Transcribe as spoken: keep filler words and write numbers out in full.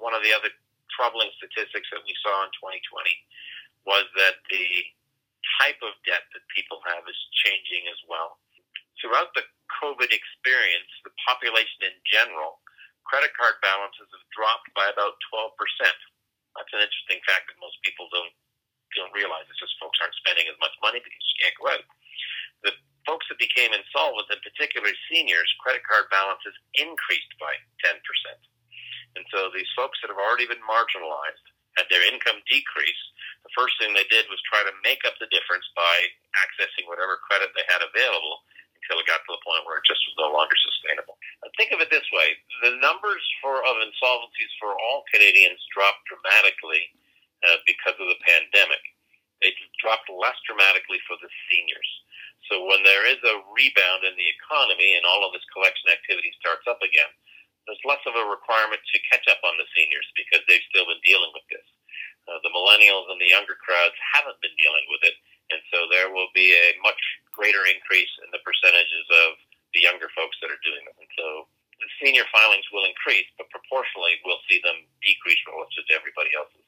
one of the other troubling statistics that we saw in twenty twenty was that the type of debt that people have is changing as well. Throughout the COVID experience, the population in general, credit card balances have dropped by about twelve percent. That's an interesting fact that most people don't don't realize. It's just folks aren't spending as much money because you can't go out. The folks that became insolvent, in particular seniors, credit card balances increased by ten percent. And so these folks that have already been marginalized, had their income decrease, the first thing they did was try to make up the difference by accessing whatever credit they had available until it got to the point where it just was no longer sustainable. Now, think of it this way. The numbers for of insolvencies for all Canadians dropped dramatically uh, because of the pandemic. They dropped less dramatically for the seniors. So when there is a rebound in the economy and all of this collection activity starts up again, there's less of a requirement to catch up on the seniors because they've still been dealing with this. Uh, the millennials and the younger crowds haven't been dealing with it, and so there will be a much greater increase in the percentages of the younger folks that are doing it. And so the senior filings will increase, but proportionally we'll see them decrease relative to everybody else's.